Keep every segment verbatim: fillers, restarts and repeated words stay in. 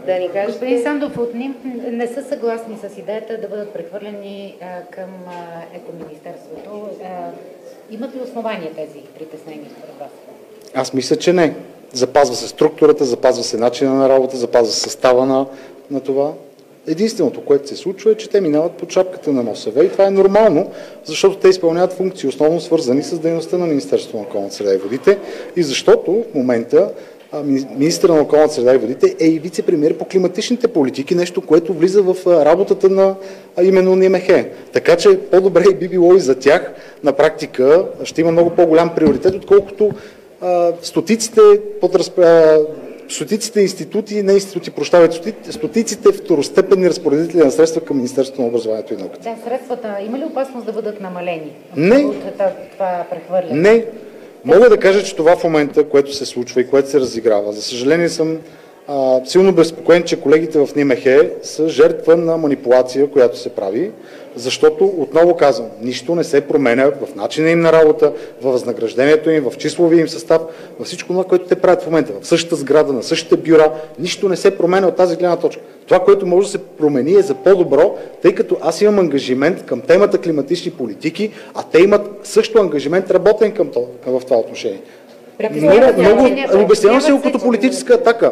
да ни кажете. Господин Сандов, от НИМХ не са съгласни с идеята да бъдат прехвърлени а, към а, екоминистерството. А, имат ли основания тези притеснения според вас? Аз мисля, че не. Запазва се структурата, запазва се начина на работа, запазва се състава на, на това. Единственото, което се случва, е, че те минават под шапката на МОСВ и това е нормално, защото те изпълняват функции, основно свързани с дейността на Министерството на околната среда и водите и защото в момента министърът на околната среда и водите е и вице-премиер по климатичните политики, нещо, което влиза в работата на именно НИМХ. Така че по-добре би било и за тях на практика ще има много по-голям приоритет, отколкото а, стотиците подразп... стотиците институти, не институти, прощавайте, стотиците второстепенни разпоредители на средства към Министерството на образованието и науката. Да, средствата има ли опасност да бъдат намалени? Не. От това прехвърляне? Не. Мога да кажа, че това в момента, което се случва и което се разиграва, за съжаление съм а, силно безпокоен, че колегите в НИМХ са жертва на манипулация, която се прави, защото, отново казвам, нищо не се променя в начина им на работа, в възнаграждението им, в числовия им състав, във всичко това, което те правят в момента. В същата сграда, на същите бюра, нищо не се променя от тази гледна точка. Това, което може да се промени е за по-добро, тъй като аз имам ангажимент към темата климатични политики, а те имат също ангажимент работен към това, в това отношение. Много, много обяснявам се като политическа атака.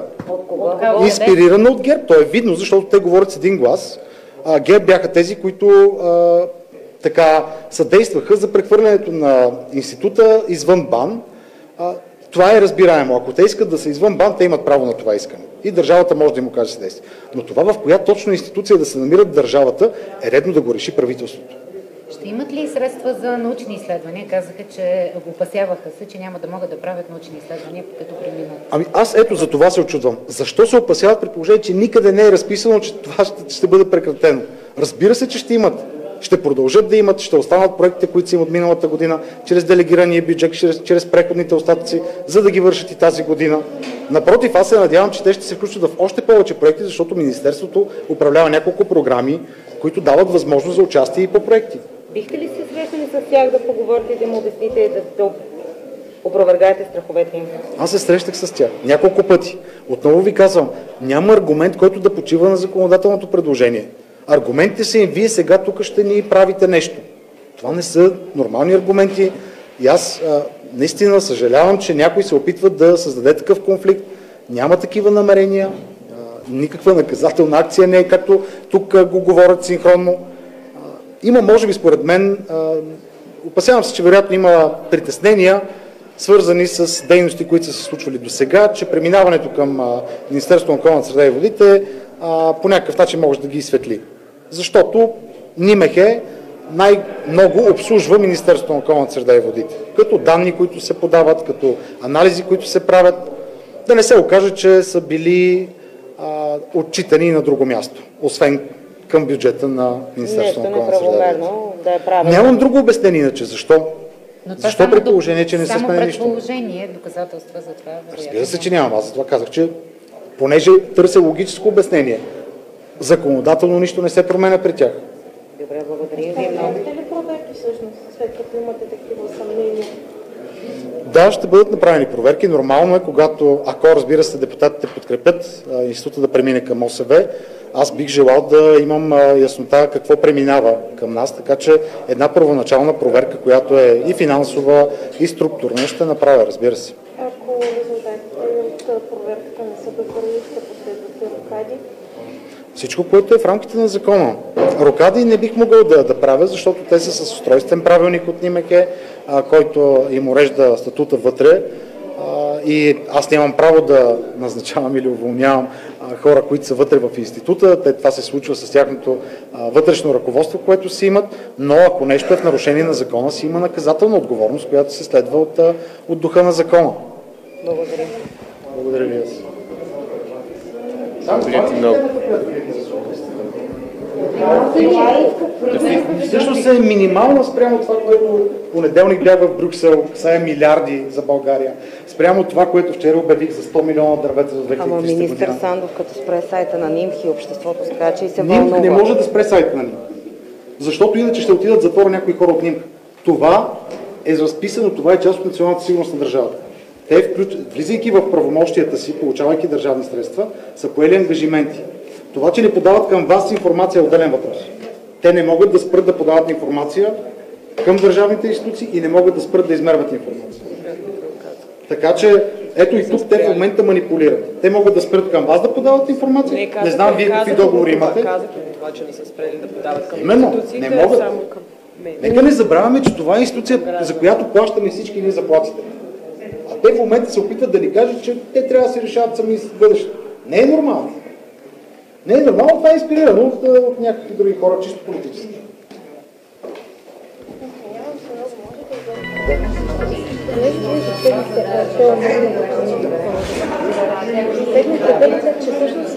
Инспирирана от ГЕРБ. То е видно, защото те говорят с един глас. А, ГЕРБ бяха тези, които а, така съдействаха за прехвърлянето на института извън БАН. А, това е разбираемо. Ако те искат да са извън БАН, те имат право на това искане. И държавата може да им окаже съдействие. Но това, в коя точно институция да се намират държавата, е редно да го реши правителството. Ще имат ли средства за научни изследвания? Казаха, че опасяваха се, че няма да могат да правят научни изследвания, като преминат. Ами аз ето за това се очудвам. Защо се опасяват при положение, че никъде не е разписано, че това ще, ще бъде прекратено? Разбира се, че ще имат. Ще продължат да имат, ще останат проектите, които са имат миналата година, чрез делегирания бюджет, чрез, чрез преходните остатъци, за да ги вършат и тази година. Напротив, аз се надявам, че те ще се включат в още повече проекти, защото Министерството управлява няколко програми, които дават възможност за участие и по проекти. Бихте ли се срещали с тях да поговорите и да му обясните и да, да опровергаете страховете им? Аз се срещах с тях няколко пъти. Отново ви казвам, няма аргумент, който да почива на законодателното предложение. Аргументите са им, вие сега тук ще ни правите нещо. Това не са нормални аргументи и аз а, наистина съжалявам, че някой се опитва да създаде такъв конфликт. Няма такива намерения, а, никаква наказателна акция не е, както тук а, го говорят синхронно. А, има, може би, според мен, а, опасявам се, че вероятно има притеснения, свързани с дейности, които са се случвали до сега, че преминаването към а, Министерството на околната среда и водите а, по някакъв начин може да ги изсветли. Защото НИМХ най-много обслужва Министерството на околната среда и водите. Като данни, които се подават, като анализи, които се правят, да не се окаже, че са били а, отчитани на друго място, освен към бюджета на Министерството на околната среда и водите. Да е правилно. Нямам друго обяснение, иначе. Защо? Но това Защо при положение, че не се спомня нищо? Само предположение, доказателства за това. Разбира се, че нямам. Аз за това казах, че понеже търся логическо обяснение, законодателно нищо не се променя при тях. Добре, благодаря ви много. Имате ли проверки всъщност, след като имате такива съмнения? Да, ще бъдат направени проверки. Нормално е, когато, ако разбира се депутатите подкрепят а, института да премине към ОСВ, аз бих желал да имам а, яснота какво преминава към нас, така че една първоначална проверка, която е и финансова, и структурна, ще направя, разбира се. Ако резултатите от проверката не са добри, ще последвате рокади? Всичко, което е в рамките на закона. Рокади не бих могъл да, да правя, защото те са с устройствен правилник от НИМХ, а, който им урежда статута вътре. А, и аз нямам право да назначавам или уволнявам а, хора, които са вътре в института. Те, това се случва с тяхното а, вътрешно ръководство, което си имат, но ако нещо е в нарушение на закона, си има наказателна отговорност, която се следва от, от духа на закона. Благодаря. Благодаря ви. Благодаря ти много. Всъщност е минимална спрямо това, което понеделник бях в Брюксел, касае милиарди за България. Спрямо това, което вчера обявих за сто милиона дървета за две хиляди и тридесета година. Ама министър Сандов, като спре сайта на НИМХ и обществото скача и се вълнува. НИМХ не може да спре сайта на НИМХ. Защото иначе ще отидат в затвора някои хора от НИМХ. Това е разписано, това е част от националната сигурност на държавата. Те, включ... влизайки в правомощията си, получавайки държавни средства, са поели ангажименти. Това, че не подават към вас информация е отделен въпрос. Те не могат да спрат да подават информация към държавните институции и не могат да спрат да измерват информация. Така че, ето и тук те в момента манипулират. Те могат да спрат към вас да подават информация. Не, казах, не знам вие какви договори това, имате. Казах и това, че не са спрели да подават към Именно, институциите, не могат. само към мен. Нека не забравяме, че това е институция, за която плащаме всички ние заплатите. А те в момента се опитат да ни кажат, че те трябва да се решават сами с бъдещето. Не е нормално. Не е нормално, това е инспирирано от, от някакви други хора, чисто политически. Седмица, че всъщност